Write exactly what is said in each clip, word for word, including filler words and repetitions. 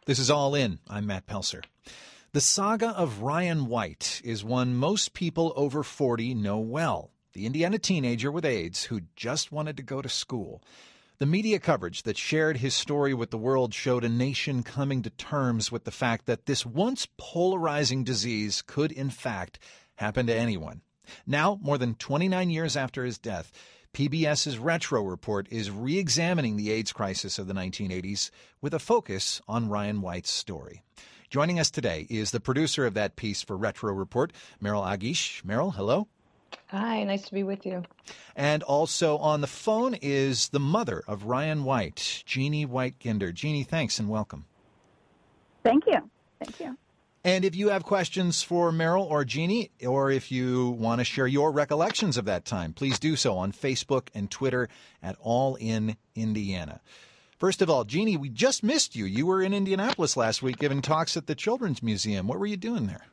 This is All In. I'm Matt Pelser. The saga of Ryan White is one most people over forty know well. The Indiana teenager with AIDS who just wanted to go to school. The media coverage that shared his story with the world showed a nation coming to terms with the fact that this once polarizing disease could, in fact, happen to anyone. Now, more than twenty-nine years after his death, PBS's Retro Report is re-examining the AIDS crisis of the nineteen eighties with a focus on Ryan White's story. Joining us today is the producer of that piece for Retro Report, Meryl Agish. Meryl, hello. Hi, nice to be with you. And also on the phone is the mother of Ryan White, Jeannie White-Ginder. Jeannie, thanks and welcome. Thank you. Thank you. And if you have questions for Meryl or Jeannie, or if you want to share your recollections of that time, please do so on Facebook and Twitter at All In Indiana. First of all, Jeannie, we just missed you. You were in Indianapolis last week giving talks at the Children's Museum. What were you doing there?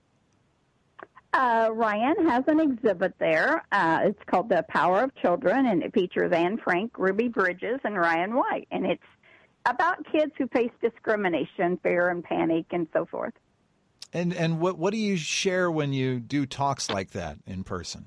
Uh, Ryan has an exhibit there. Uh, it's called The Power of Children, and it features Anne Frank, Ruby Bridges, and Ryan White. And it's about kids who face discrimination, fear, and panic, and so forth. And and what what do you share when you do talks like that in person?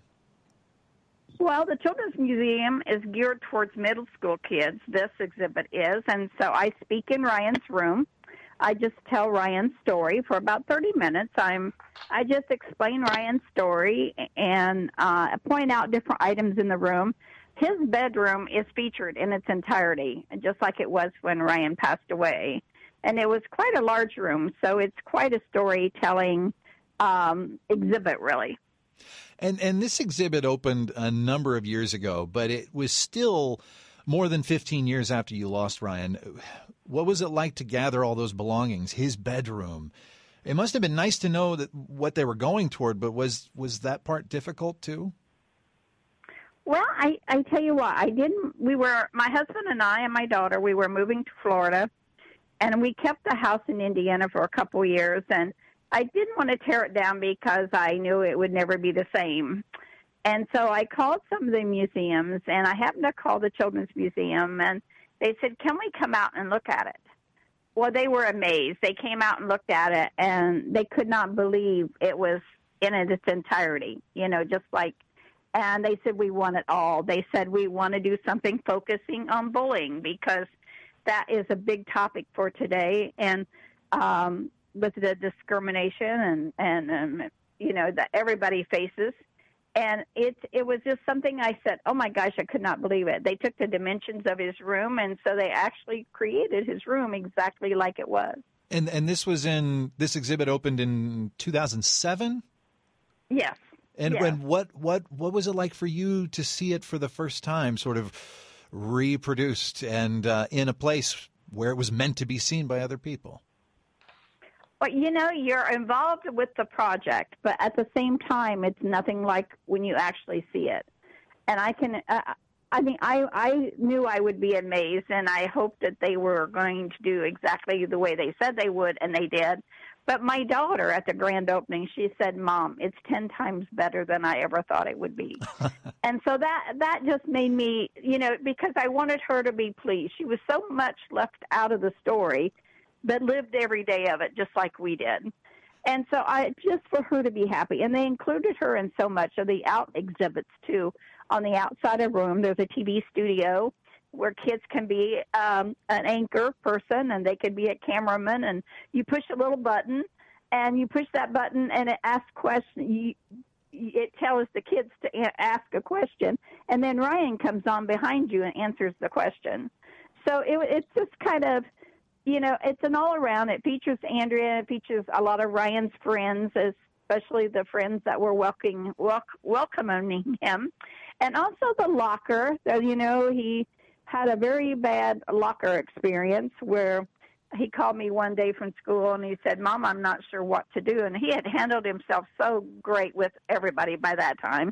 Well, the Children's Museum is geared towards middle school kids. This exhibit is, and so I speak in Ryan's room. I just tell Ryan's story for about thirty minutes. I'm I just explain Ryan's story and uh, point out different items in the room. His bedroom is featured in its entirety, just like it was when Ryan passed away. And it was quite a large room, so it's quite a storytelling um, exhibit, really. And and this exhibit opened a number of years ago, but it was still more than fifteen years after you lost Ryan. What was it like to gather all those belongings, his bedroom? It must have been nice to know that what they were going toward, but was was that part difficult too? Well, I, I tell you what, I didn't, we were, my husband and I and my daughter, we were moving to Florida. And we kept the house in Indiana for a couple of years, and I didn't want to tear it down because I knew it would never be the same. And so I called some of the museums, and I happened to call the Children's Museum, and they said, can we come out and look at it? Well, they were amazed. They came out and looked at it, and they could not believe it was in its entirety, you know, just like, and they said, we want it all. They said, we want to do something focusing on bullying because that is a big topic for today, and um, with the discrimination and, and um, you know, that everybody faces. And it, it was just something I said, oh, my gosh, I could not believe it. They took the dimensions of his room, and so they actually created his room exactly like it was. And and this was in, this exhibit opened in two thousand seven? Yes. And yes. when what, what, what was it like for you to see it for the first time, sort of reproduced and uh, in a place where it was meant to be seen by other people? Well, you know, you're involved with the project, but at the same time, it's nothing like when you actually see it. And I can, uh, I mean, I, I knew I would be amazed, and I hoped that they were going to do exactly the way they said they would, and they did. But my daughter at the grand opening, she said, Mom, it's ten times better than I ever thought it would be. And so that that just made me, you know, because I wanted her to be pleased. She was so much left out of the story, but lived every day of it just like we did. And so I just for her to be happy. And they included her in so much of the out exhibits, too. On the outside of the room, there's a T V studio where kids can be um, an anchor person, and they can be a cameraman, and you push a little button, and you push that button, and it asks questions. You, it tells the kids to a- ask a question, and then Ryan comes on behind you and answers the question. So it, it's just kind of, you know, it's an all-around. It features Andrea. It features a lot of Ryan's friends, especially the friends that were welcoming, wel- welcoming him. And also the locker. So, you know, he had a very bad locker experience where he called me one day from school and he said, Mom, I'm not sure what to do. And he had handled himself so great with everybody by that time.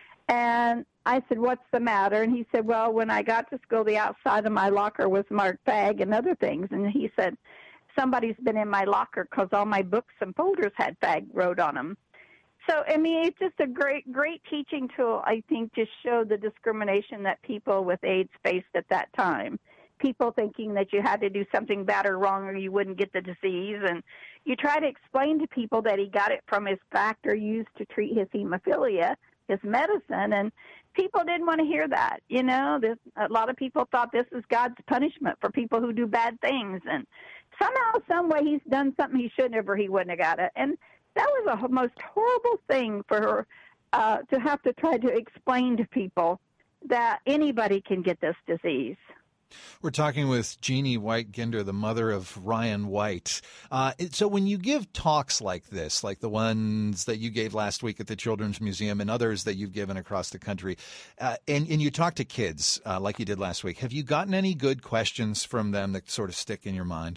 And I said, what's the matter? And he said, well, when I got to school, the outside of my locker was marked fag and other things. And he said, somebody's been in my locker because all my books and folders had fag wrote on them. So, I mean, it's just a great, great teaching tool, I think, to show the discrimination that people with AIDS faced at that time. people thinking that you had to do something bad or wrong or you wouldn't get the disease. And you try to explain to people that he got it from his factor used to treat his hemophilia, his medicine, and people didn't want to hear that. You know, this, a lot of people thought this is God's punishment for people who do bad things. And somehow, some way, he's done something he shouldn't have or he wouldn't have got it. And that was the most horrible thing for her uh, to have to try to explain to people that anybody can get this disease. We're talking with Jeannie White Ginder, the mother of Ryan White. Uh, so when you give talks like this, like the ones that you gave last week at the Children's Museum and others that you've given across the country, uh, and, and you talk to kids uh, like you did last week, have you gotten any good questions from them that sort of stick in your mind?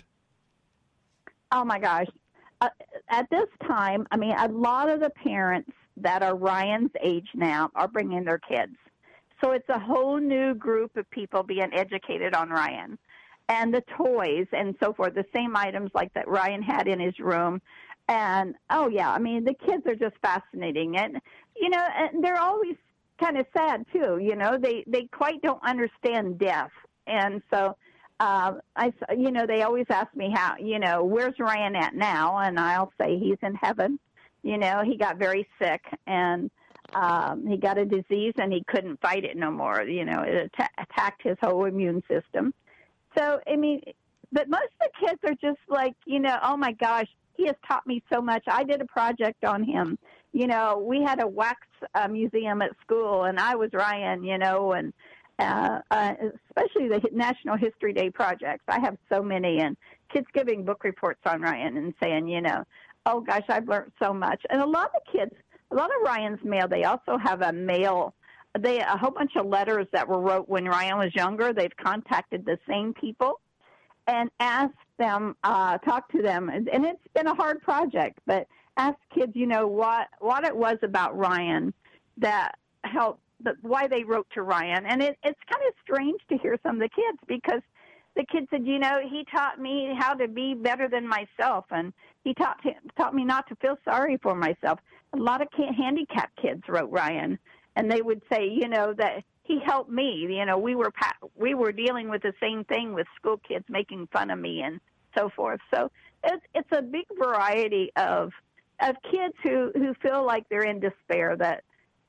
Oh, my gosh. Uh, at this time, I mean, a lot of the parents that are Ryan's age now are bringing their kids. So it's a whole new group of people being educated on Ryan and the toys and so forth, the same items like that Ryan had in his room. And, oh, yeah, I mean, the kids are just fascinating. And, you know, and they're always kind of sad, too. You know, they, they quite don't understand death. And so, uh, I, you know, they always ask me how, you know, where's Ryan at now? And I'll say he's in heaven. You know, he got very sick and Um, he got a disease and he couldn't fight it no more. You know, it att- attacked his whole immune system. So, I mean, but most of the kids are just like, you know, oh my gosh, he has taught me so much. I did a project on him. You know, we had a wax uh, museum at school and I was Ryan, you know, and uh, uh, especially the National History Day projects. I have so many, and kids giving book reports on Ryan and saying, you know, oh gosh, I've learned so much. And a lot of kids, a lot of Ryan's mail, they also have a mail, they a whole bunch of letters that were wrote when Ryan was younger. They've contacted the same people and asked them, uh, talk to them. And, and it's been a hard project, but ask kids, you know, what, what it was about Ryan that helped, the, why they wrote to Ryan. And it, it's kind of strange to hear some of the kids because the kid said, you know, he taught me how to be better than myself, and he taught taught me not to feel sorry for myself. A lot of handicapped kids wrote Ryan, and they would say, you know, that he helped me. You know, we were we were dealing with the same thing with school kids making fun of me and so forth. So it's it's a big variety of of kids who, who feel like they're in despair. That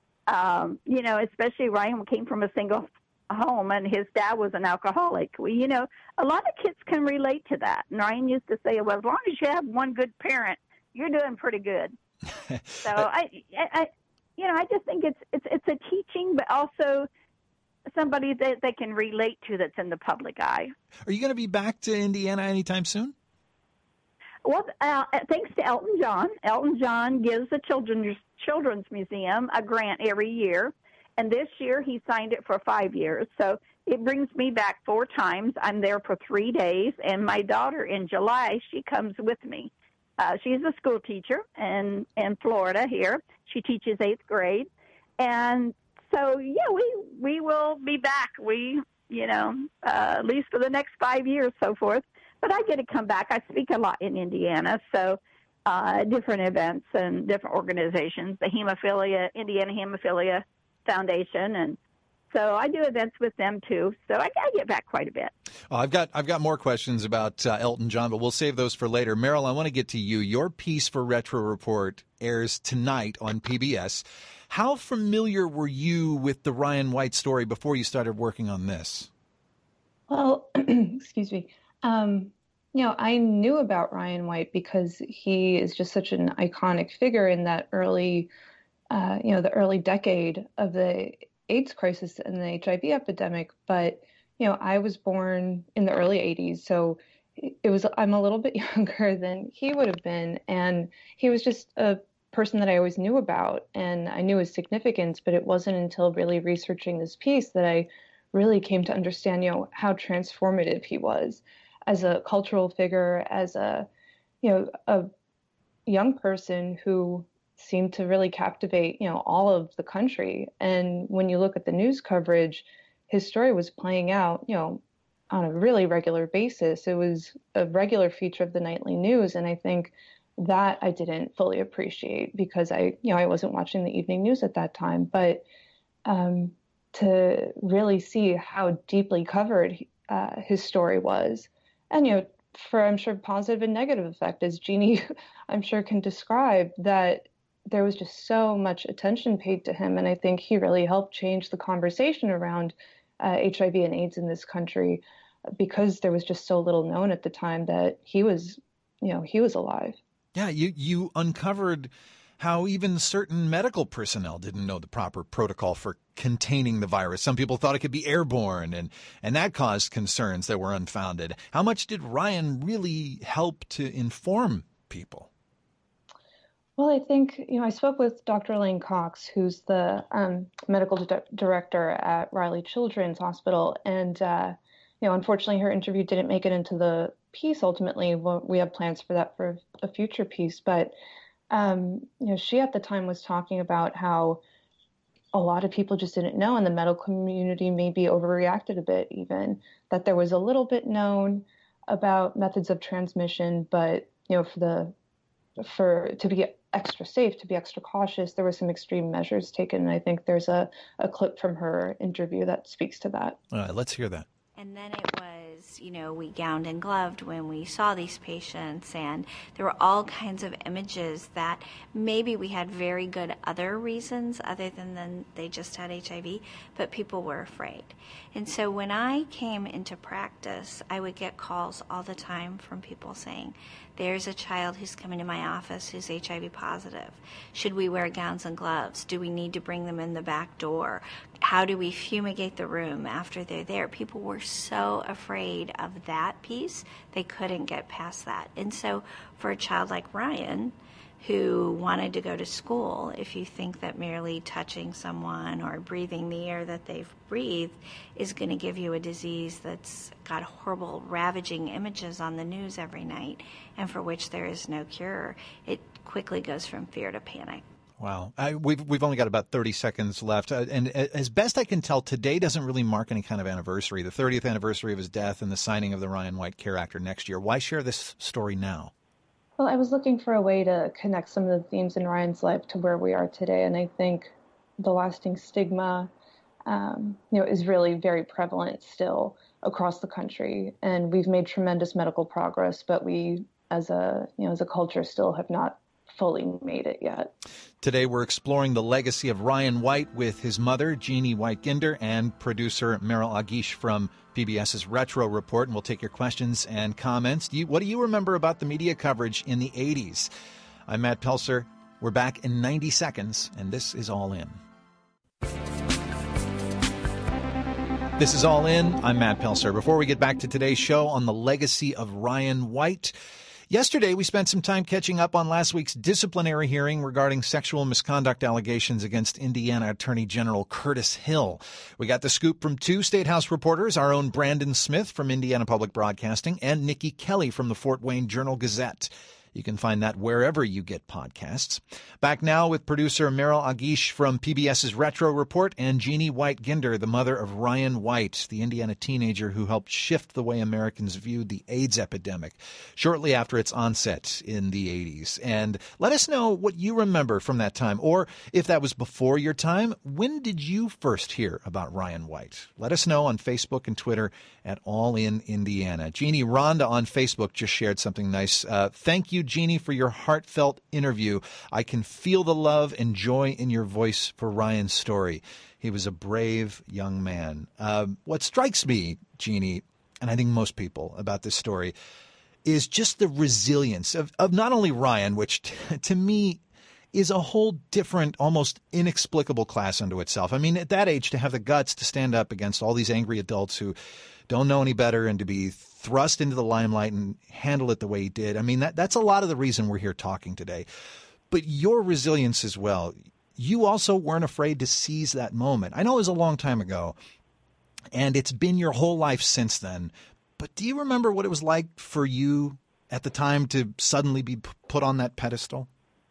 um, you know, especially Ryan came from a single home and his dad was an alcoholic. We, you know, a lot of kids can relate to that. And Ryan used to say, well, as long as you have one good parent, you're doing pretty good. So I, I, you know, I just think it's, it's, it's a teaching, but also somebody that they can relate to that's in the public eye. Are you going to be back to Indiana anytime soon? Well, uh, thanks to Elton John. Elton John gives the Children's, Children's Museum a grant every year. And this year he signed it for five years. So it brings me back four times. I'm there for three days. And my daughter in July, she comes with me. Uh, she's a school teacher in, in Florida here. She teaches eighth grade. And so, yeah, we, we will be back. We, you know, uh, at least for the next five years, so forth. But I get to come back. I speak a lot in Indiana. So uh, different events and different organizations, the Hemophilia, Indiana Hemophilia Foundation, and so I do events with them too. So I, I get back quite a bit. Oh, I've got I've got more questions about uh, Elton John, but we'll save those for later. Meryl, I want to get to you. Your piece for Retro Report airs tonight on P B S. How familiar were you with the Ryan White story before you started working on this? Well, excuse me. Um, you know, I knew about Ryan White because he is just such an iconic figure in that early Uh, you know, the early decade of the AIDS crisis and the H I V epidemic. But, you know, I was born in the early eighties, so it was, I'm a little bit younger than he would have been. And he was just a person that I always knew about, and I knew his significance, but it wasn't until really researching this piece that I really came to understand, you know, how transformative he was as a cultural figure, as a, you know, a young person who seemed to really captivate, you know, all of the country. And when you look at the news coverage, his story was playing out, you know, on a really regular basis. It was a regular feature of the nightly news. And I think that I didn't fully appreciate because I, you know, I wasn't watching the evening news at that time. But um, to really see how deeply covered uh, his story was. And, you know, for, I'm sure, positive and negative effect, as Jeannie, I'm sure, can describe, that there was just so much attention paid to him. And I think he really helped change the conversation around uh, H I V and AIDS in this country, because there was just so little known at the time that he was, you know, he was alive. Yeah, you, you uncovered how even certain medical personnel didn't know the proper protocol for containing the virus. Some people thought it could be airborne, and, and that caused concerns that were unfounded. How much did Ryan really help to inform people? Well, I think, you know, I spoke with Doctor Elaine Cox, who's the um, medical di- director at Riley Children's Hospital. And, uh, you know, unfortunately, her interview didn't make it into the piece ultimately. Well, we have plans for that for a future piece. But, um, you know, she at the time was talking about how a lot of people just didn't know, and the medical community maybe overreacted a bit even, that there was a little bit known about methods of transmission, but, you know, for the for to be extra safe, to be extra cautious, there were some extreme measures taken. And I think there's a, a clip from her interview that speaks to that. All right, let's hear that. And then it was, you know, we gowned and gloved when we saw these patients, and there were all kinds of images that maybe we had very good other reasons other than, than they just had H I V, but people were afraid. And so when I came into practice, I would get calls all the time from people saying, there's a child who's coming to my office who's H I V positive. Should we wear gowns and gloves? Do we need to bring them in the back door? How do we fumigate the room after they're there? People were so afraid of that piece, they couldn't get past that. And so for a child like Ryan, who wanted to go to school, if you think that merely touching someone or breathing the air that they've breathed is going to give you a disease that's got horrible, ravaging images on the news every night and for which there is no cure, it quickly goes from fear to panic. Wow. I, we've we've only got about thirty seconds left. Uh, and as best I can tell, today doesn't really mark any kind of anniversary, the thirtieth anniversary of his death and the signing of the Ryan White Care Act next year. Why share this story now? Well, I was looking for a way to connect some of the themes in Ryan's life to where we are today. And I think the lasting stigma, um, you know, is really very prevalent still across the country. And we've made tremendous medical progress, but we, as a, you know, as a culture, still have not fully made it yet. Today, we're exploring the legacy of Ryan White with his mother, Jeannie White-Ginder, and producer Meryl Agish from PBS's Retro Report. And we'll take your questions and comments. Do you, what do you remember about the media coverage in the eighties? I'm Matt Pelser. We're back in ninety seconds, and this is All In. This is All In. I'm Matt Pelser. Before we get back to today's show on the legacy of Ryan White, yesterday, we spent some time catching up on last week's disciplinary hearing regarding sexual misconduct allegations against Indiana Attorney General Curtis Hill. We got the scoop from two State House reporters, our own Brandon Smith from Indiana Public Broadcasting and Nikki Kelly from the Fort Wayne Journal-Gazette. You can find that wherever you get podcasts. Back now with producer Meryl Agish from PBS's Retro Report and Jeannie White-Ginder, the mother of Ryan White, the Indiana teenager who helped shift the way Americans viewed the AIDS epidemic shortly after its onset in the eighties. And let us know what you remember from that time, or if that was before your time, when did you first hear about Ryan White? Let us know on Facebook and Twitter at All In Indiana. Jeannie Rhonda on Facebook just shared something nice. Uh, thank you, Jeannie, for your heartfelt interview. I can feel the love and joy in your voice for Ryan's story. He was a brave young man. Uh, what strikes me, Jeannie, and I think most people about this story, is just the resilience of, of not only Ryan, which t- to me is a whole different, almost inexplicable class unto itself. I mean, at that age, to have the guts to stand up against all these angry adults who don't know any better and to be thrust into the limelight and handle it the way he did. I mean, that that's a lot of the reason we're here talking today. But your resilience as well. You also weren't afraid to seize that moment. I know it was a long time ago, and it's been your whole life since then. But do you remember what it was like for you at the time to suddenly be put on that pedestal?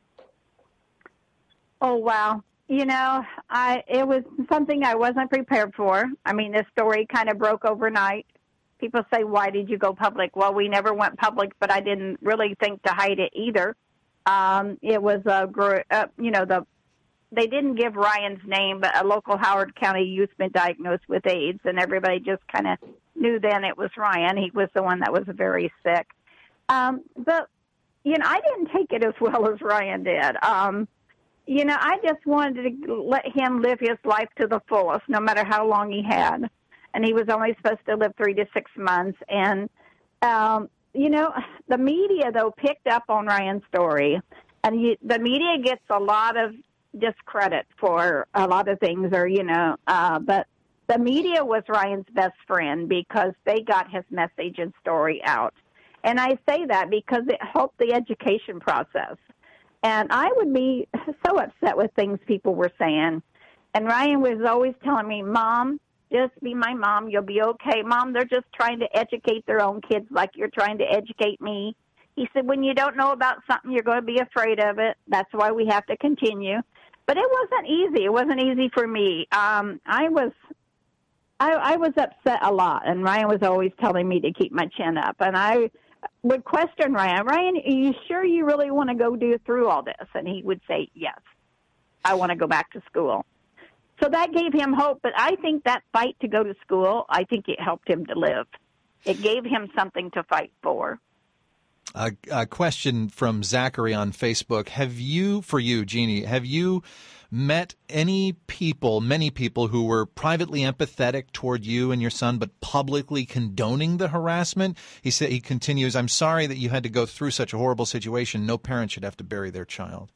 Oh, wow. You know, I it was something I wasn't prepared for. I mean, this story kind of broke overnight. People say, why did you go public? Well, we never went public, but I didn't really think to hide it either. Um, it was, a, uh, you know, the they didn't give Ryan's name, but a local Howard County youth been diagnosed with AIDS, and everybody just kind of knew then it was Ryan. He was the one that was very sick. Um, but, you know, I didn't take it as well as Ryan did. Um, you know, I just wanted to let him live his life to the fullest, no matter how long he had. And he was only supposed to live three to six months. And, um, you know, the media, though, picked up on Ryan's story. And you, the media gets a lot of discredit for a lot of things, or, you know, uh, but the media was Ryan's best friend because they got his message and story out. And I say that because it helped the education process. And I would be so upset with things people were saying. And Ryan was always telling me, Mom, just be my mom. You'll be okay. Mom, they're just trying to educate their own kids like you're trying to educate me. He said, when you don't know about something, you're going to be afraid of it. That's why we have to continue. But it wasn't easy. It wasn't easy for me. Um, I was I, I was upset a lot, and Ryan was always telling me to keep my chin up. And I would question Ryan, Ryan, are you sure you really want to go do through all this? And he would say, yes, I want to go back to school. So that gave him hope. But I think that fight to go to school, I think it helped him to live. It gave him something to fight for. A, a question from Zachary on Facebook. Have you, for you, Jeannie, have you met any people, many people who were privately empathetic toward you and your son, but publicly condoning the harassment? He said, he continues, I'm sorry that you had to go through such a horrible situation. No parent should have to bury their child.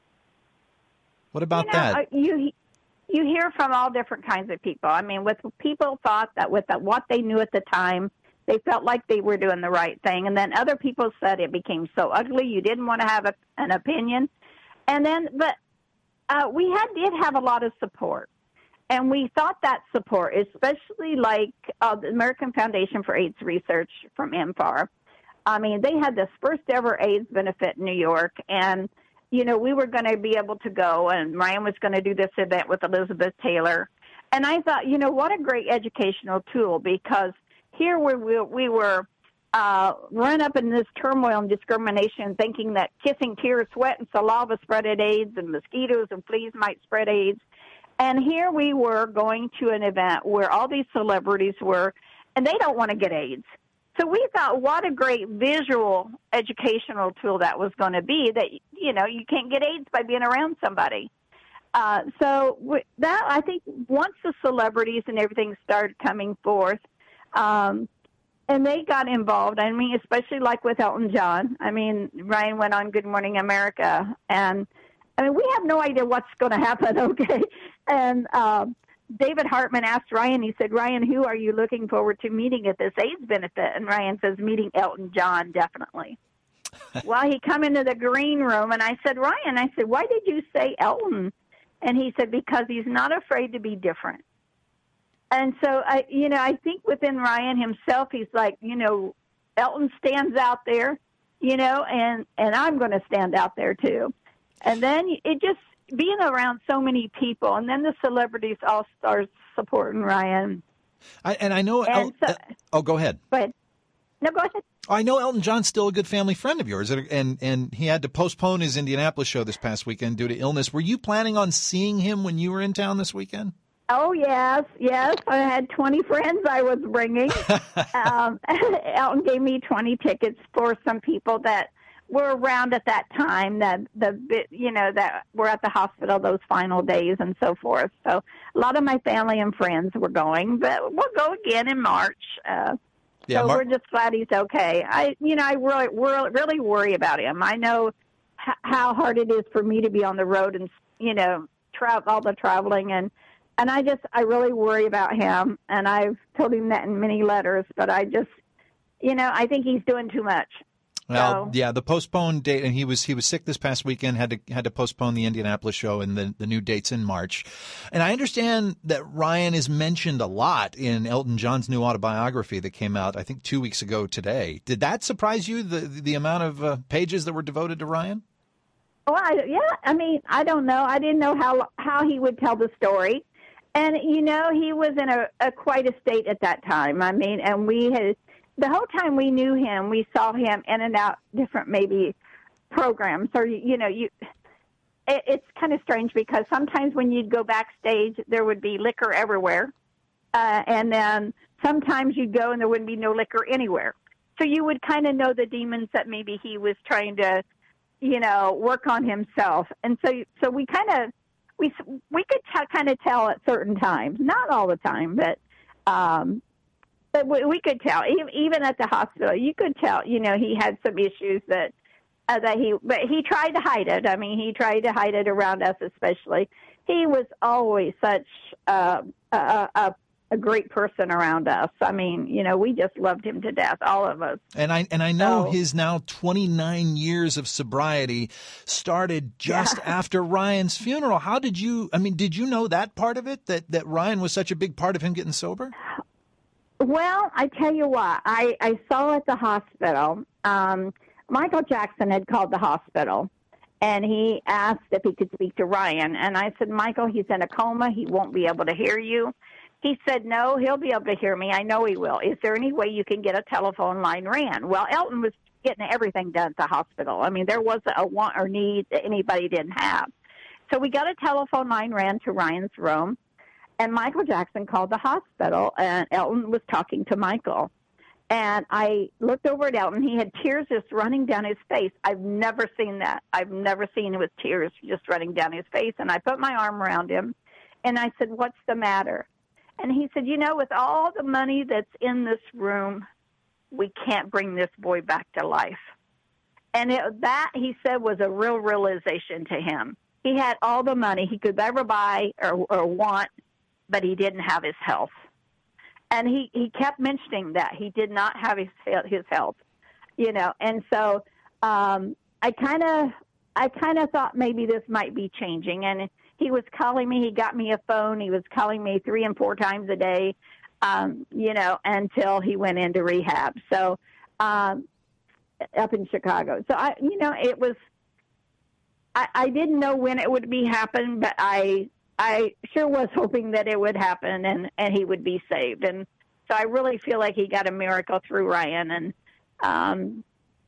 What about you know, that? Uh, you you hear from all different kinds of people. I mean, with people thought that with the, what they knew at the time, they felt like they were doing the right thing. And then other people said it became so ugly, you didn't want to have a, an opinion. And then, but uh, we had did have a lot of support. And we thought that support, especially like uh, the American Foundation for AIDS Research from M F A R. I mean, they had this first ever AIDS benefit in New York. And, you know, we were going to be able to go, and Ryan was going to do this event with Elizabeth Taylor. And I thought, you know, what a great educational tool, because here we, we, we were uh, run up in this turmoil and discrimination, thinking that kissing, tears, sweat, and saliva spreaded AIDS, and mosquitoes and fleas might spread AIDS. And here we were going to an event where all these celebrities were, and they don't want to get AIDS. So we thought, what a great visual educational tool that was going to be, that, you know, you can't get AIDS by being around somebody. Uh, so that, I think once the celebrities and everything started coming forth, um, and they got involved, I mean, especially like with Elton John. I mean, Ryan went on Good Morning America, and I mean, we have no idea what's going to happen, okay? And uh, David Hartman asked Ryan, he said, Ryan, who are you looking forward to meeting at this AIDS benefit? And Ryan says, meeting Elton John, definitely. Well, he come into the green room, and I said, Ryan, I said, why did you say Elton? And he said, because he's not afraid to be different. And so, I, you know, I think within Ryan himself, he's like, you know, Elton stands out there, you know, and, and I'm going to stand out there too. And then it just being around so many people, and then the celebrities all start supporting Ryan. I, and I know. And El, so, uh, oh, go ahead. Go ahead. No, go ahead. I know Elton John's still a good family friend of yours, and and he had to postpone his Indianapolis show this past weekend due to illness. Were you planning on seeing him when you were in town this weekend? Oh, yes, yes. I had twenty friends I was bringing. um, Elton gave me twenty tickets for some people that were around at that time, that the you know that were at the hospital those final days and so forth. So a lot of my family and friends were going, but we'll go again in March. Uh, yeah, so Mar- we're just glad he's okay. I, you know, I really, really worry about him. I know h- how hard it is for me to be on the road and you know travel all the traveling and. And I just, I really worry about him, and I've told him that in many letters, but I just, you know, I think he's doing too much. Well, so. yeah, the postponed date, and he was he was sick this past weekend, had to had to postpone the Indianapolis show, and the, the new date's in March. And I understand that Ryan is mentioned a lot in Elton John's new autobiography that came out, I think, two weeks ago today. Did that surprise you, the, the amount of uh, pages that were devoted to Ryan? Well, I, yeah, I mean, I don't know. I didn't know how how he would tell the story. And, you know, he was in a, a quite a state at that time. I mean, and we had, the whole time we knew him, we saw him in and out different maybe programs. Or, you know, you it, it's kind of strange because sometimes when you'd go backstage, there would be liquor everywhere. Uh, and then sometimes you'd go and there wouldn't be no liquor anywhere. So you would kind of know the demons that maybe he was trying to, you know, work on himself. And so, so we kind of, we, we could t- kind of tell at certain times, not all the time, but, um, but we, we could tell even, even at the hospital, you could tell, you know, he had some issues that, uh, that he, but he tried to hide it. I mean, he tried to hide it around us, especially. He was always such uh, a, a, a great person around us. I mean, you know, we just loved him to death, all of us. And I and I know so, his now twenty-nine years of sobriety started just yeah. after Ryan's funeral. How did you, I mean, did you know that part of it, that, that Ryan was such a big part of him getting sober? Well, I tell you what, I, I saw at the hospital, um, Michael Jackson had called the hospital, and he asked if he could speak to Ryan. And I said, Michael, he's in a coma. He won't be able to hear you. He said, no, he'll be able to hear me. I know he will. Is there any way you can get a telephone line ran? Well, Elton was getting everything done at the hospital. I mean, there wasn't a want or need that anybody didn't have. So we got a telephone line ran to Ryan's room, and Michael Jackson called the hospital, and Elton was talking to Michael. And I looked over at Elton. He had tears just running down his face. I've never seen that. I've never seen him with tears just running down his face. And I put my arm around him, and I said, what's the matter? And he said, you know, with all the money that's in this room, we can't bring this boy back to life. And it, that, he said, was a real realization to him. He had all the money he could ever buy or, or want, but he didn't have his health. And he, he kept mentioning that he did not have his his health, you know. And so um, I kind of I kind of thought maybe this might be changing. And he was calling me. He got me a phone. He was calling me three and four times a day, um, you know, until he went into rehab. So um, up in Chicago. So I, you know, it was. I, I didn't know when it would be happen, but I. I sure was hoping that it would happen and, and he would be saved. And so I really feel like he got a miracle through Ryan. And um,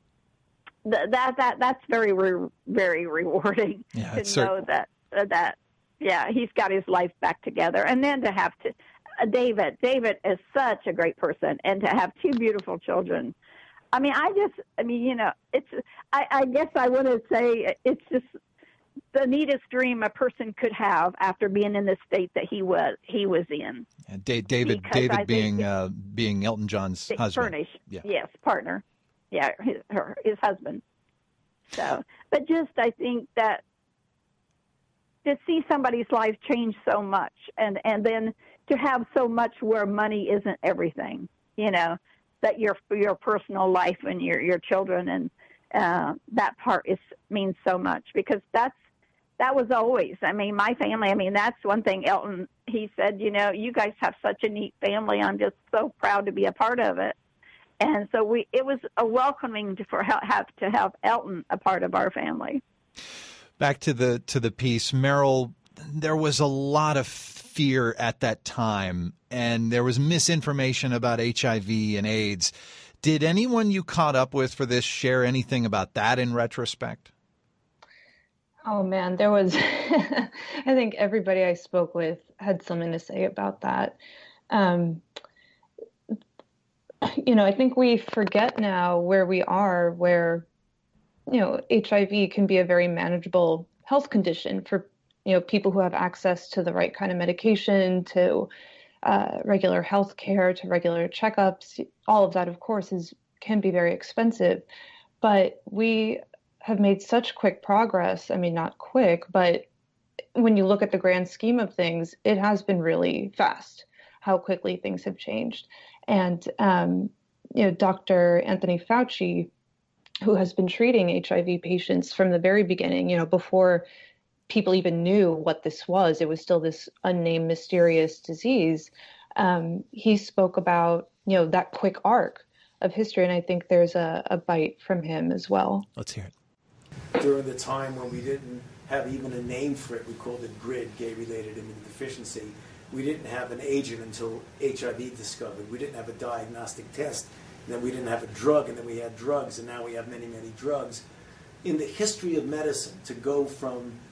th- that that that's very, re- very rewarding yeah, to know certain. that, uh, that, yeah, he's got his life back together. And then to have to, uh, David, David is such a great person. And to have two beautiful children. I mean, I just, I mean, you know, it's, I, I guess I want to say it's just, the neatest dream a person could have after being in the state that he was he was in. Yeah, da- David, Because David I being think, uh, being Elton John's husband. Furnish, yeah. Yes, partner. Yeah, his, her, his husband. So, but just I think that to see somebody's life change so much, and and then to have so much where money isn't everything, you know, that your your personal life and your your children and uh, that part is means so much, because that's. That was always, I mean, my family, I mean, that's one thing Elton, he said, you know, you guys have such a neat family. I'm just so proud to be a part of it. And so we, it was a welcoming to for have to have Elton a part of our family. Back to the, to the piece, Meryl, there was a lot of fear at that time, and there was misinformation about H I V and AIDS. Did anyone you caught up with for this share anything about that in retrospect? Oh, man, there was, I think everybody I spoke with had something to say about that. Um, you know, I think we forget now where we are, where, you know, H I V can be a very manageable health condition for, you know, people who have access to the right kind of medication, to uh, regular health care, to regular checkups. All of that, of course, is can be very expensive. But we have made such quick progress. I mean, not quick, but when you look at the grand scheme of things, it has been really fast how quickly things have changed. And, um, you know, Doctor Anthony Fauci, who has been treating H I V patients from the very beginning, you know, before people even knew what this was, it was still this unnamed, mysterious disease. Um, he spoke about, you know, that quick arc of history. And I think there's a, a bite from him as well. Let's hear it. During the time when we didn't have even a name for it, we called it GRID, gay-related immunodeficiency. We didn't have an agent until H I V discovered. We didn't have a diagnostic test. And then we didn't have a drug, and then we had drugs, and now we have many, many drugs. In the history of medicine, to go from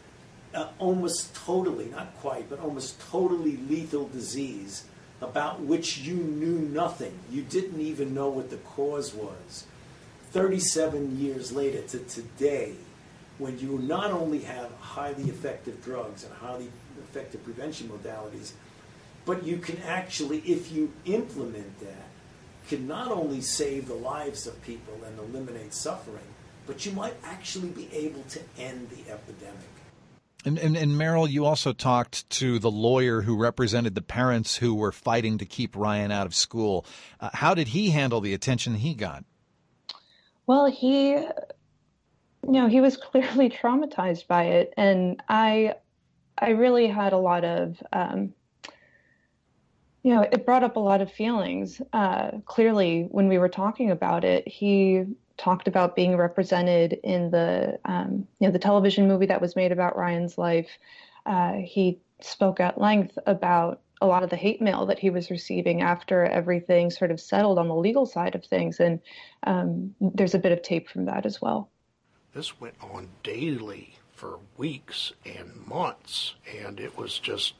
uh, almost totally, not quite, but almost totally lethal disease about which you knew nothing. You didn't even know what the cause was. thirty-seven years later to today, when you not only have highly effective drugs and highly effective prevention modalities, but you can actually, if you implement that, can not only save the lives of people and eliminate suffering, but you might actually be able to end the epidemic. And, and, and Meryl, you also talked to the lawyer who represented the parents who were fighting to keep Ryan out of school. Uh, how did he handle the attention he got? Well, he, you know, he was clearly traumatized by it, and I, I really had a lot of, um, you know, it brought up a lot of feelings. Uh, clearly, when we were talking about it, he talked about being represented in the, um, you know, the television movie that was made about Ryan's life. Uh, he spoke at length about a lot of the hate mail that he was receiving after everything sort of settled on the legal side of things. And um, there's a bit of tape from that as well. This went on daily for weeks and months, and it was just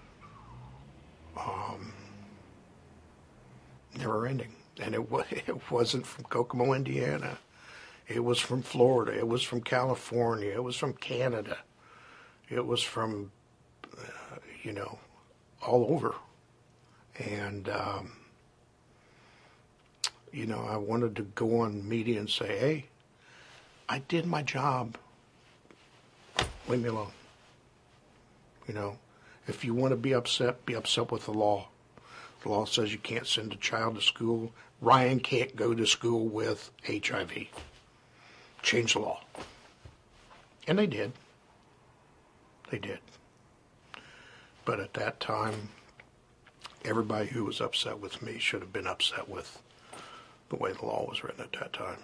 um, never ending. And it, was, it wasn't from Kokomo, Indiana. It was from Florida. It was from California. It was from Canada. It was from, uh, you know, all over. And, um, you know, I wanted to go on media and say, hey, I did my job. Leave me alone. You know, if you want to be upset, be upset with the law. The law says you can't send a child to school. Ryan can't go to school with H I V. Change the law. And they did. They did. But at that time, everybody who was upset with me should have been upset with the way the law was written at that time.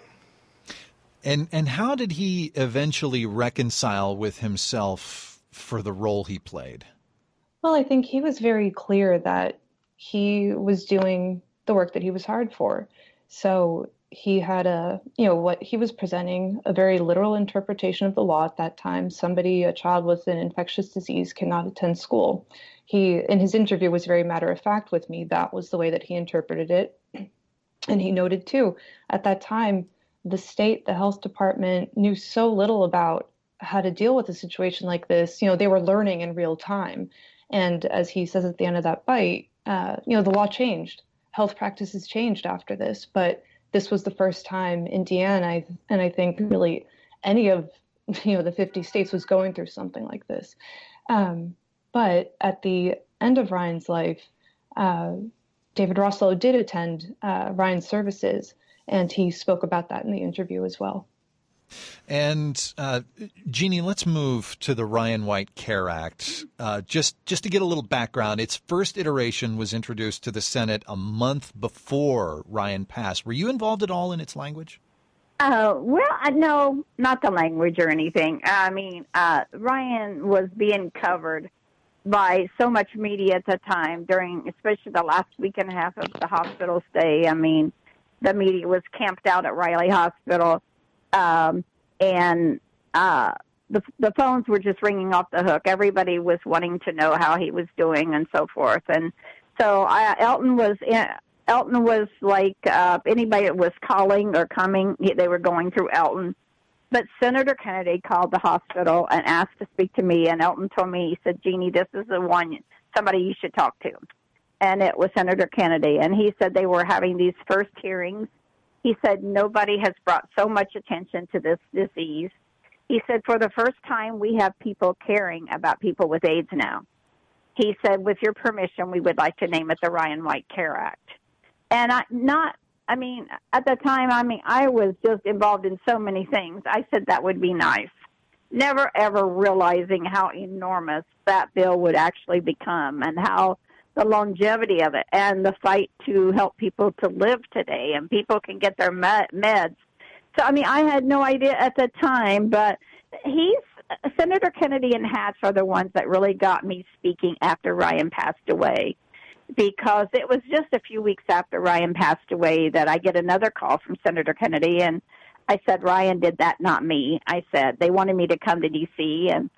And and how did he eventually reconcile with himself for the role he played? Well, I think he was very clear that he was doing the work that he was hired for. So he had a, you know, what he was presenting, a very literal interpretation of the law at that time. Somebody, a child with an infectious disease cannot attend school. He, in his interview, was very matter of fact with me. That was the way that he interpreted it. And he noted too, at that time, the state, the health department knew so little about how to deal with a situation like this. You know, they were learning in real time. And as he says at the end of that bite, uh, you know, the law changed. Health practices changed after this, but this was the first time Indiana, and I think really any of, you know, the fifty states was going through something like this. Um, but at the end of Ryan's life, uh, David Roslow did attend uh, Ryan's services, and he spoke about that in the interview as well. And uh, Jeannie, let's move to the Ryan White CARE Act. Uh, just just to get a little background, its first iteration was introduced to the Senate a month before Ryan passed. Were you involved at all in its language? Uh, well, uh, no, not the language or anything. I mean, uh, Ryan was being covered by so much media at the time during, especially the last week and a half of the hospital stay. I mean, the media was camped out at Riley Hospital. Um, and, uh, the, the phones were just ringing off the hook. Everybody was wanting to know how he was doing and so forth. And so, I, Elton was, in, Elton was like, uh, anybody that was calling or coming, they were going through Elton. But Senator Kennedy called the hospital and asked to speak to me. And Elton told me, he said, Jeannie, this is the one, somebody you should talk to. And it was Senator Kennedy. And he said they were having these first hearings. He said, nobody has brought so much attention to this disease. He said, for the first time, we have people caring about people with AIDS now. He said, with your permission, we would like to name it the Ryan White CARE Act. And I not, I mean, at the time, I mean, I was just involved in so many things. I said that would be nice. Never, ever realizing how enormous that bill would actually become and how the longevity of it and the fight to help people to live today, and people can get their meds. So, I mean, I had no idea at the time, but he's, Senator Kennedy and Hatch are the ones that really got me speaking after Ryan passed away, because it was just a few weeks after Ryan passed away that I get another call from Senator Kennedy, and I said, Ryan did that, not me. I said, they wanted me to come to D C, and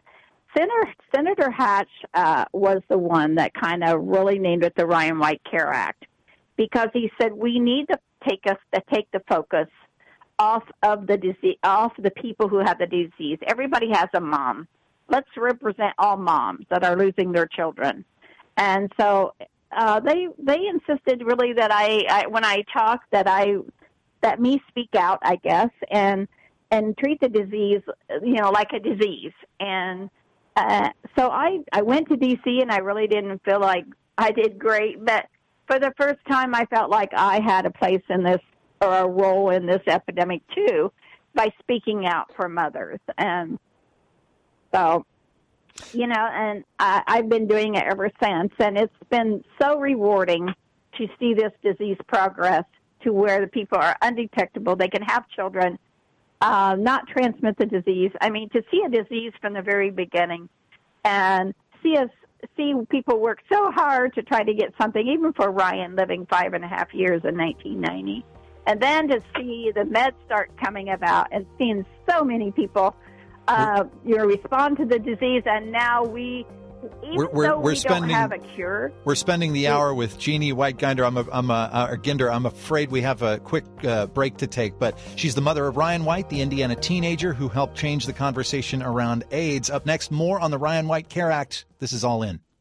Senator, Senator Hatch uh, was the one that kind of really named it the Ryan White Care Act, because he said we need to take us to take the focus off of the disease, off the people who have the disease. Everybody has a mom. Let's represent all moms that are losing their children. And so uh, they they insisted really that I, I when I talk that I that me speak out, I guess, and and treat the disease, you know, like a disease. And uh, so I I went to D C and I really didn't feel like I did great, but for the first time I felt like I had a place in this, or a role in this epidemic too, by speaking out for mothers. And so, you know, and I, I've been doing it ever since, and it's been so rewarding to see this disease progress to where the people are undetectable. They can have children, uh, not transmit the disease. I mean, to see a disease from the very beginning and see us, see people work so hard to try to get something, even for Ryan living five and a half years in nineteen ninety. And then to see the meds start coming about and seeing so many people, uh, you know, respond to the disease. And now we, even we're, we're, though we're we spending, don't have a cure. We're spending the hour with Jeannie White Ginder. I'm, a, I'm, a, uh, Ginder. I'm afraid we have a quick uh, break to take, but she's the mother of Ryan White, the Indiana teenager who helped change the conversation around AIDS. Up next, more on the Ryan White Care Act. This is All In.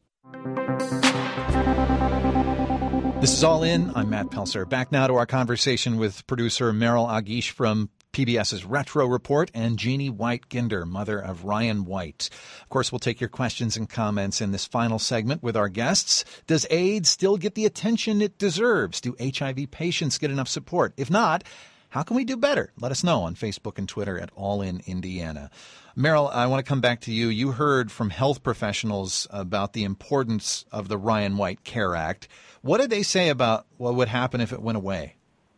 This is All In. I'm Matt Pelser. Back now to our conversation with producer Meryl Agish from PBS's Retro Report and Jeannie White Ginder, mother of Ryan White. Of course, we'll take your questions and comments in this final segment with our guests. Does AIDS still get the attention it deserves? Do H I V patients get enough support? If not, how can we do better? Let us know on Facebook and Twitter at All In Indiana. Meryl, I want to come back to you. You heard from health professionals about the importance of the Ryan White Care Act. What did they say about what would happen if it went away?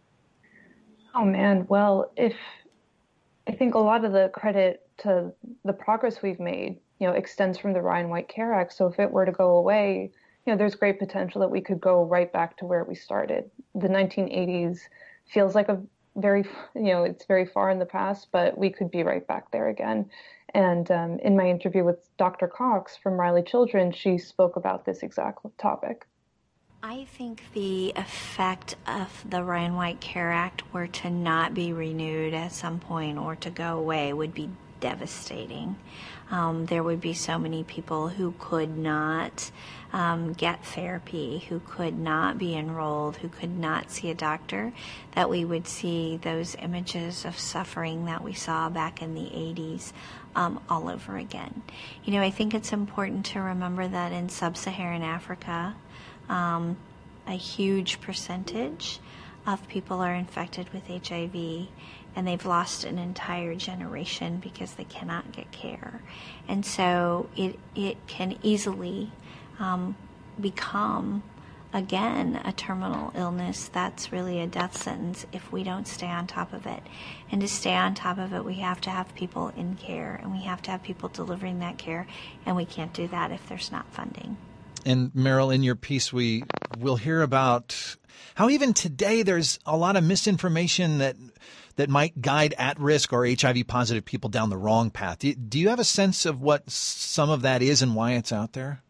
Oh, man. Well, if I think a lot of the credit to the progress we've made, you know, extends from the Ryan White Care Act. So if it were to go away, you know, there's great potential that we could go right back to where we started. The nineteen eighties feels like a very, you know, it's very far in the past, but we could be right back there again. And um, in my interview with Doctor Cox from Riley Children, she spoke about this exact topic. I think the effect of the Ryan White Care Act were to not be renewed at some point or to go away would be devastating. Um, there would be so many people who could not um, get therapy, who could not be enrolled, who could not see a doctor, that we would see those images of suffering that we saw back in the eighties um, all over again. You know, I think it's important to remember that in sub-Saharan Africa, Um, a huge percentage of people are infected with H I V, and they've lost an entire generation because they cannot get care. And so it it can easily um, become, again, a terminal illness that's really a death sentence if we don't stay on top of it. And to stay on top of it, we have to have people in care, and we have to have people delivering that care, and we can't do that if there's not funding. And Meryl, in your piece, we will hear about how even today there's a lot of misinformation that that might guide at-risk or H I V-positive people down the wrong path. Do you, do you have a sense of what some of that is and why it's out there?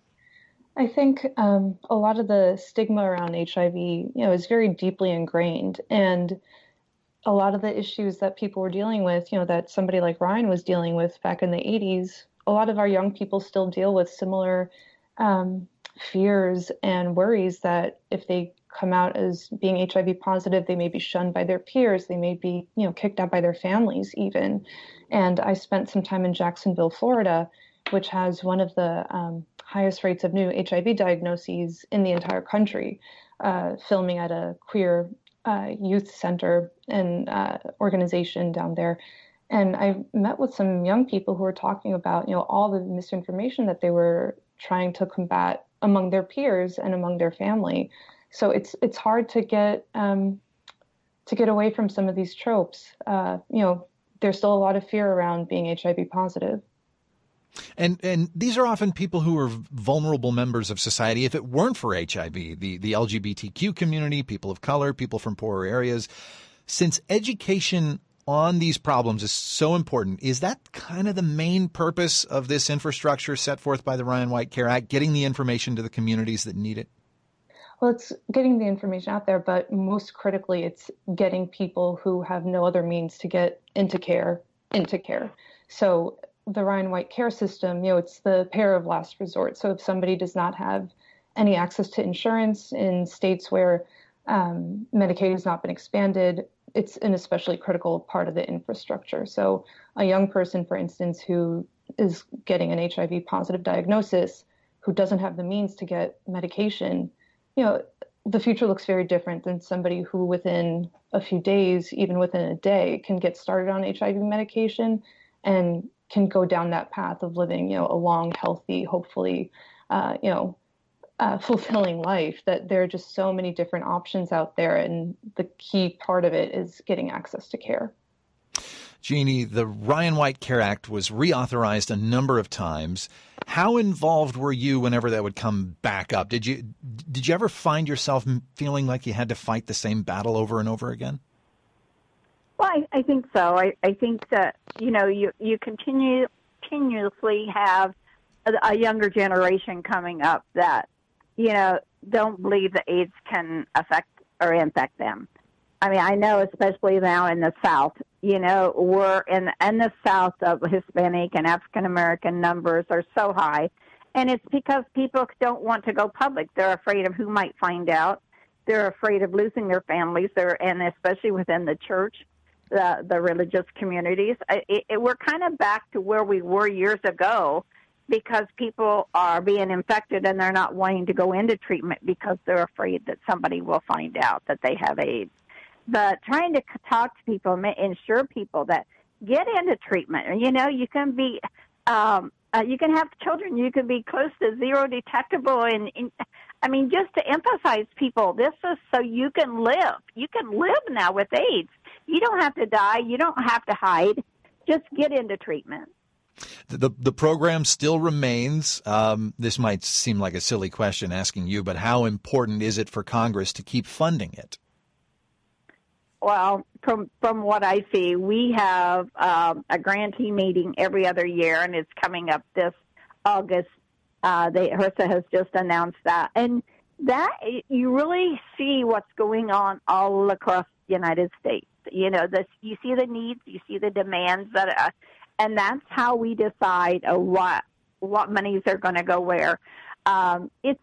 I think um, a lot of the stigma around H I V, you know, is very deeply ingrained, and a lot of the issues that people were dealing with, you know, that somebody like Ryan was dealing with back in the eighties, a lot of our young people still deal with similar Um, fears and worries that if they come out as being H I V positive, they may be shunned by their peers. They may be, you know, kicked out by their families even. And I spent some time in Jacksonville, Florida, which has one of the um, highest rates of new H I V diagnoses in the entire country, uh, filming at a queer uh, youth center and uh, organization down there. And I met with some young people who were talking about, you know, all the misinformation that they were trying to combat among their peers and among their family. So it's it's hard to get um, to get away from some of these tropes. Uh, you know, there's still a lot of fear around being H I V positive. And and these are often people who are vulnerable members of society. If it weren't for H I V, the, the L G B T Q community, people of color, people from poorer areas, since education on these problems is so important. Is that kind of the main purpose of this infrastructure set forth by the Ryan White CARE Act, getting the information to the communities that need it? Well, it's getting the information out there, but most critically, it's getting people who have no other means to get into care, into care. So the Ryan White Care System, you know, it's the payer of last resort. So if somebody does not have any access to insurance in states where um, Medicaid has not been expanded, it's an especially critical part of the infrastructure. So a young person, for instance, who is getting an H I V positive diagnosis, who doesn't have the means to get medication, you know, the future looks very different than somebody who within a few days, even within a day, can get started on H I V medication and can go down that path of living, you know, a long, healthy, hopefully, uh, you know, uh, fulfilling life. That there are just so many different options out there. And the key part of it is getting access to care. Jeannie, the Ryan White CARE Act was reauthorized a number of times. How involved were you whenever that would come back up? Did you did you ever find yourself feeling like you had to fight the same battle over and over again? Well, I, I think so. I, I think that, you know, you, you continue, continuously have a, a younger generation coming up that, you know, don't believe that AIDS can affect or infect them. I mean, I know especially now in the South, you know, we're in, in the South of Hispanic and African-American numbers are so high. And it's because people don't want to go public. They're afraid of who might find out. They're afraid of losing their families. They're, and especially within the church, the, the religious communities. It, it, we're kind of back to where we were years ago because people are being infected and they're not wanting to go into treatment because they're afraid that somebody will find out that they have AIDS. But trying to talk to people, ensure people that get into treatment. You know, you can be, um, uh, you can have children. You can be close to zero detectable. And, and I mean, just to emphasize people, this is so you can live. You can live now with AIDS. You don't have to die. You don't have to hide. Just get into treatment. The the program still remains. Um, this might seem like a silly question asking you, but how important is it for Congress to keep funding it? Well, from from what I see, we have um, a grantee meeting every other year, and it's coming up this August. Uh, they, HRSA has just announced that. And that you really see what's going on all across the United States. You know, this, you see the needs, you see the demands, that, uh, and that's how we decide uh, what what monies are going to go where. Um, it's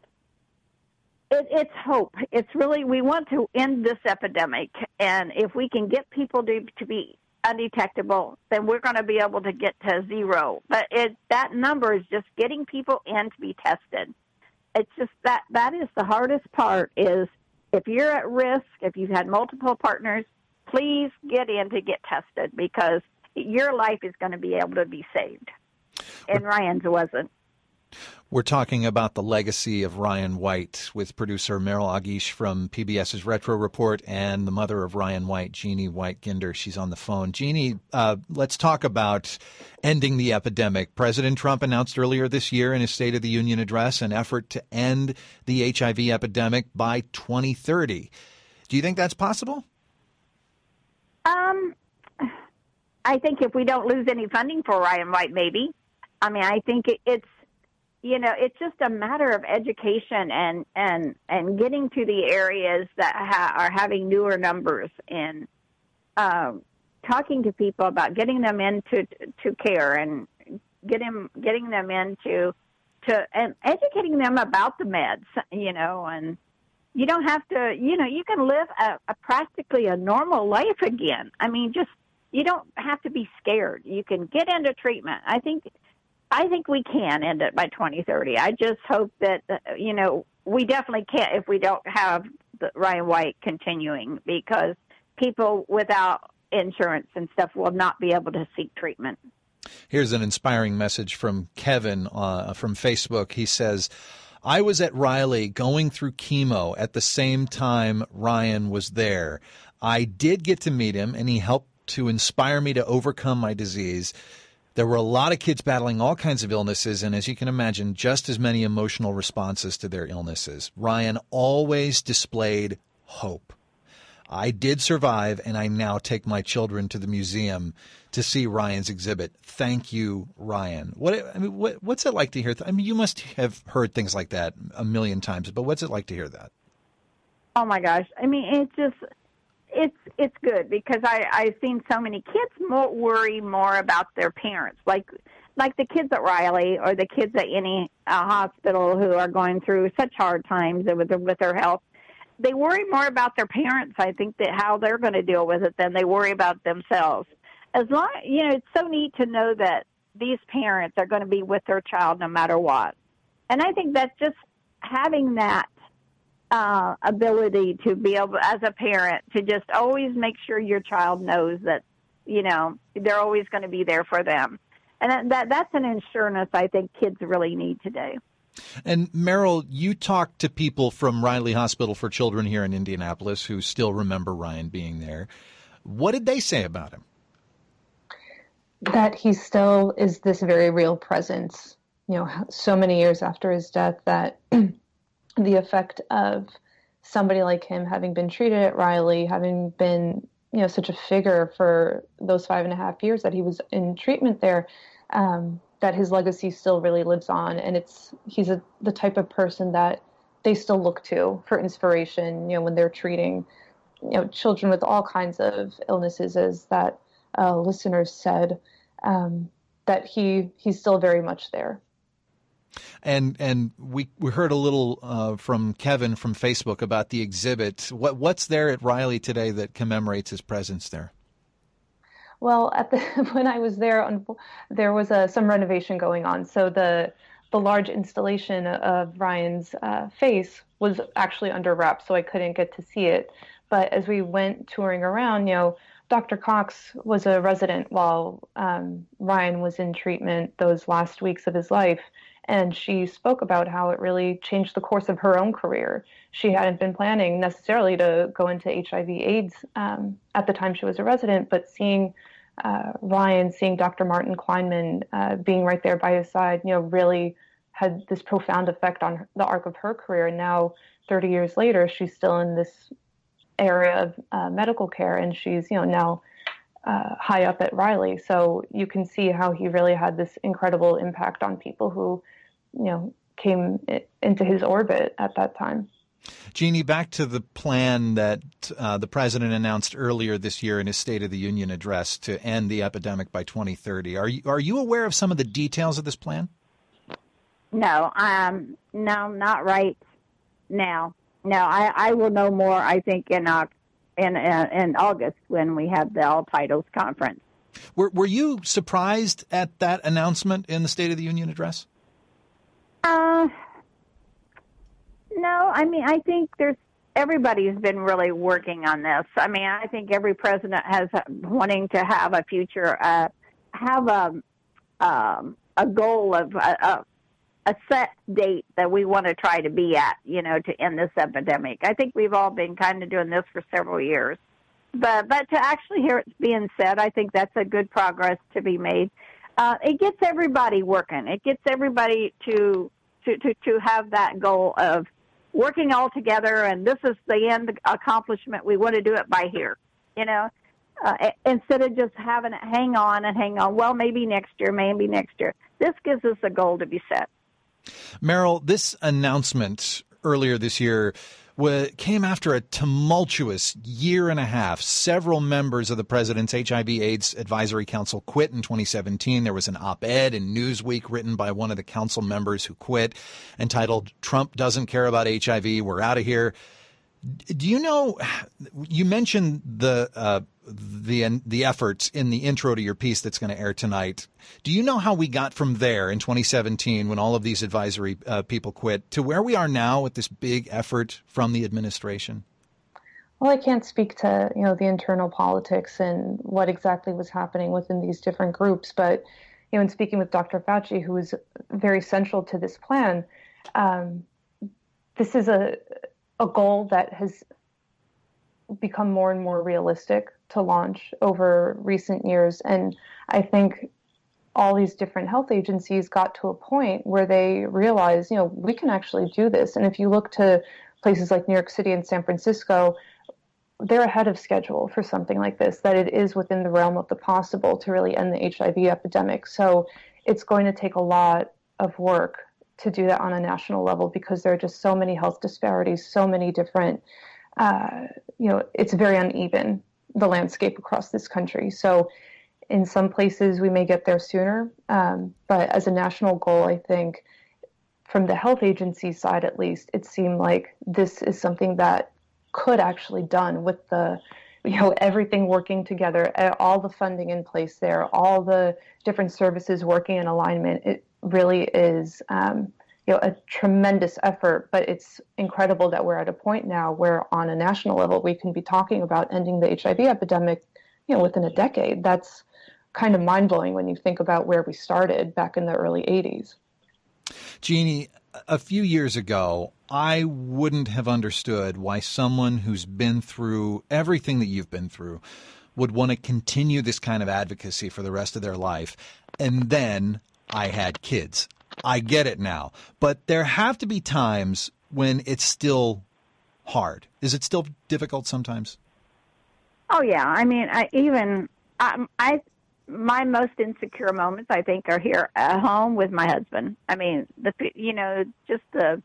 It, it's hope. It's really, we want to end this epidemic. And if we can get people to, to be undetectable, then we're going to be able to get to zero. But it, that number is just getting people in to be tested. It's just that, that is the hardest part is if you're at risk, if you've had multiple partners, please get in to get tested because your life is going to be able to be saved. And Ryan's wasn't. We're talking about the legacy of Ryan White with producer Meryl Agish from PBS's Retro Report and the mother of Ryan White, Jeannie White-Ginder. She's on the phone. Jeannie, uh, let's talk about ending the epidemic. President Trump announced earlier this year in his State of the Union address an effort to end the H I V epidemic by twenty thirty. Do you think that's possible? Um, I think if we don't lose any funding for Ryan White, maybe. I mean, I think it, it's, you know, it's just a matter of education and, and, and getting to the areas that ha- are having newer numbers and um, talking to people about getting them into to care and getting getting them into to and educating them about the meds, you know, and you don't have to, you know, you can live a, a practically a normal life again. I mean, just you don't have to be scared. You can get into treatment. I think. I think we can end it by twenty thirty. I just hope that, uh, you know, we definitely can't if we don't have the Ryan White continuing because people without insurance and stuff will not be able to seek treatment. Here's an inspiring message from Kevin uh, from Facebook. He says, I was at Riley going through chemo at the same time Ryan was there. I did get to meet him, and he helped to inspire me to overcome my disease. There were a lot of kids battling all kinds of illnesses, and as you can imagine, just as many emotional responses to their illnesses. Ryan always displayed hope. I did survive, and I now take my children to the museum to see Ryan's exhibit. Thank you, Ryan. What I mean, what, what's it like to hear? Th- I mean, you must have heard things like that a million times, but what's it like to hear that? Oh my gosh! I mean, it's just it's it's good because I I've seen so many kids more worry more about their parents, like like the kids at Riley or the kids at any uh, hospital who are going through such hard times with their, with their health. They worry more about their parents, I think, that how they're going to deal with it than they worry about themselves. As long, you know, it's so neat to know that these parents are going to be with their child no matter what. And I think that just having that uh, ability to be able, as a parent, to just always make sure your child knows that, you know, they're always going to be there for them. And that, that that's an insurance I think kids really need today. And Meryl, you talked to people from Riley Hospital for Children here in Indianapolis who still remember Ryan being there. What did they say about him? That he still is this very real presence, you know, so many years after his death, that the effect of somebody like him having been treated at Riley, having been, you know, such a figure for those five and a half years that he was in treatment there, um, that his legacy still really lives on. And it's, he's a, the type of person that they still look to for inspiration, you know, when they're treating, you know, children with all kinds of illnesses, as that uh, listeners said, um, that he, he's still very much there. And and we we heard a little uh, from Kevin from Facebook about the exhibit. What what's there at Riley today that commemorates his presence there? Well, at the when I was there, there was a, some renovation going on. So the the large installation of Ryan's uh, face was actually under wraps, so I couldn't get to see it. But as we went touring around, you know, Doctor Cox was a resident while um, Ryan was in treatment those last weeks of his life. And she spoke about how it really changed the course of her own career. She hadn't been planning necessarily to go into H I V AIDS um, at the time she was a resident, but seeing uh, Ryan, seeing Doctor Martin Kleinman uh, being right there by his side, you know, really had this profound effect on the arc of her career. And now, thirty years later, she's still in this area of uh, medical care, and she's, you know, now uh, high up at Riley. So you can see how he really had this incredible impact on people who, you know, came into his orbit at that time. Jeannie, back to the plan that uh, the president announced earlier this year in his State of the Union address to end the epidemic by twenty thirty. Are you are you aware of some of the details of this plan? No, um, no, not right now. No, I, I will know more, I think, in uh, in uh, in August when we have the All Titles Conference. Were Were you surprised at that announcement in the State of the Union address? Uh, no, I mean, I think there's everybody's been really working on this. I mean, I think every president has uh, wanting to have a future, uh, have a um, a goal of uh, a, a set date that we want to try to be at, you know, to end this epidemic. I think we've all been kind of doing this for several years. But but to actually hear it being said, I think that's a good progress to be made. Uh, it gets everybody working. It gets everybody to, to, to, to have that goal of working all together, and this is the end accomplishment. We want to do it by here, you know, uh, instead of just having it hang on and hang on. Well, maybe next year, maybe next year. This gives us a goal to be set. Meryl, this announcement earlier this year came after a tumultuous year and a half. Several members of the president's H I V AIDS Advisory Council quit in twenty seventeen. There was an op-ed in Newsweek written by one of the council members who quit, entitled, "Trump Doesn't Care About H I V, We're Out of Here." Do you know, you mentioned the uh, the the efforts in the intro to your piece that's going to air tonight. Do you know how we got from there in twenty seventeen, when all of these advisory uh, people quit, to where we are now with this big effort from the administration? Well, I can't speak to, you know, the internal politics and what exactly was happening within these different groups, but, you know, in speaking with Doctor Fauci, who was very central to this plan, um, this is a a goal that has become more and more realistic to launch over recent years. And I think all these different health agencies got to a point where they realized, you know, we can actually do this. And if you look to places like New York City and San Francisco, they're ahead of schedule for something like this, that it is within the realm of the possible to really end the H I V epidemic. So it's going to take a lot of work to do that on a national level, because there are just so many health disparities, so many different, uh, you know, it's very uneven, the landscape across this country. So in some places we may get there sooner, um, but as a national goal, I think from the health agency side, at least, it seemed like this is something that could actually done with the, you know, everything working together, all the funding in place there, all the different services working in alignment. It really is, um, you know, a tremendous effort, but it's incredible that we're at a point now where on a national level, we can be talking about ending the H I V epidemic, you know, within a decade. That's kind of mind-blowing when you think about where we started back in the early eighties. Jeannie, a few years ago, I wouldn't have understood why someone who's been through everything that you've been through would want to continue this kind of advocacy for the rest of their life. And then I had kids. I get it now. But there have to be times when it's still hard. Is it still difficult sometimes? Oh, yeah. I mean, I even um, I my most insecure moments, I think, are here at home with my husband. I mean, the you know, just the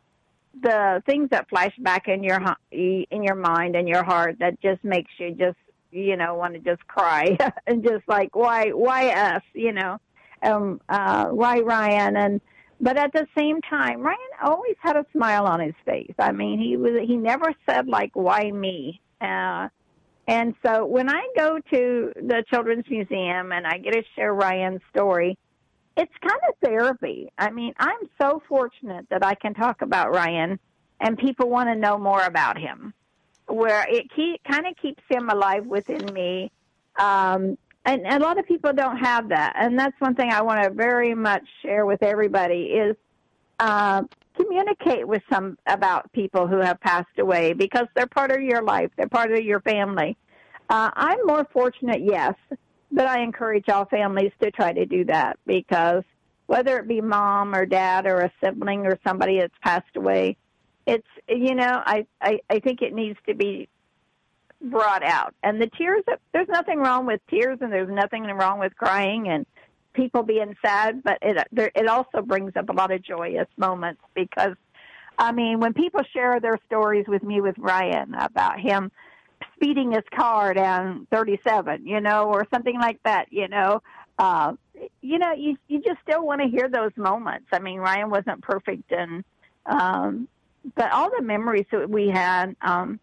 the things that flash back in your in your mind and your heart that just makes you just, you know, want to just cry and just like, why, why us, you know, um, uh, why Ryan? And but at the same time, Ryan always had a smile on his face. I mean, he was he never said like, why me? Uh, and so when I go to the Children's Museum and I get to share Ryan's story, it's kind of therapy. I mean, I'm so fortunate that I can talk about Ryan and people want to know more about him, where it keep, kind of keeps him alive within me. Um, and, and a lot of people don't have that. And that's one thing I want to very much share with everybody is uh, communicate with some about people who have passed away, because they're part of your life. They're part of your family. Uh, I'm more fortunate, yes, but I encourage all families to try to do that, because whether it be mom or dad or a sibling or somebody that's passed away, it's, you know, I, I, I think it needs to be brought out. And the tears, there's nothing wrong with tears and there's nothing wrong with crying and people being sad, but it, it also brings up a lot of joyous moments, because, I mean, when people share their stories with me with Ryan about him speeding his car down thirty-seven, you know, or something like that, you know, uh, you know, you, you just still want to hear those moments. I mean, Ryan wasn't perfect, and, um, but all the memories that we had, um,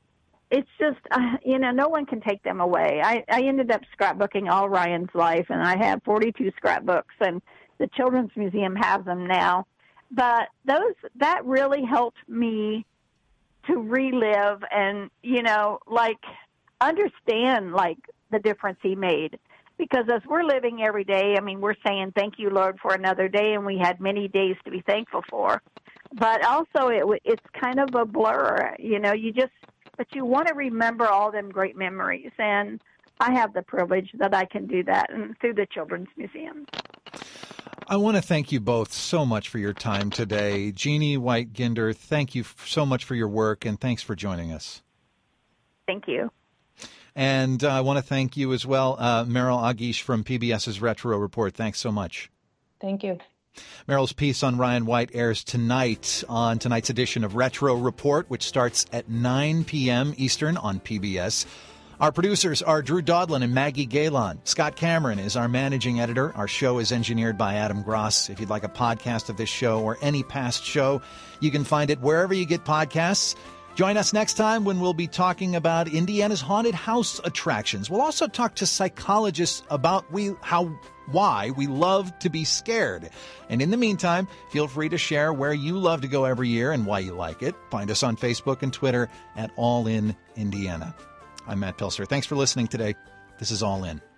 it's just, uh, you know, no one can take them away. I, I ended up scrapbooking all Ryan's life, and I have forty-two scrapbooks, and the Children's Museum has them now. But those, that really helped me to relive and, you know, like understand like the difference he made. Because as we're living every day, I mean, we're saying, thank you, Lord, for another day, and we had many days to be thankful for. But also it, it's kind of a blur, you know, you just, but you want to remember all them great memories. And I have the privilege that I can do that and through the Children's Museum. I want to thank you both so much for your time today. Jeannie White-Ginder, thank you so much for your work, and thanks for joining us. Thank you. And uh, I want to thank you as well, uh, Meryl Agish from PBS's Retro Report. Thanks so much. Thank you. Meryl's piece on Ryan White airs tonight on tonight's edition of Retro Report, which starts at nine p.m. Eastern on P B S. Our producers are Drew Dodlin and Maggie Galen. Scott Cameron is our managing editor. Our show is engineered by Adam Gross. If you'd like a podcast of this show or any past show, you can find it wherever you get podcasts. Join us next time when we'll be talking about Indiana's haunted house attractions. We'll also talk to psychologists about we how why we love to be scared. And in the meantime, feel free to share where you love to go every year and why you like it. Find us on Facebook and Twitter at All In Indiana. I'm Matt Pilser. Thanks for listening today. This is All In.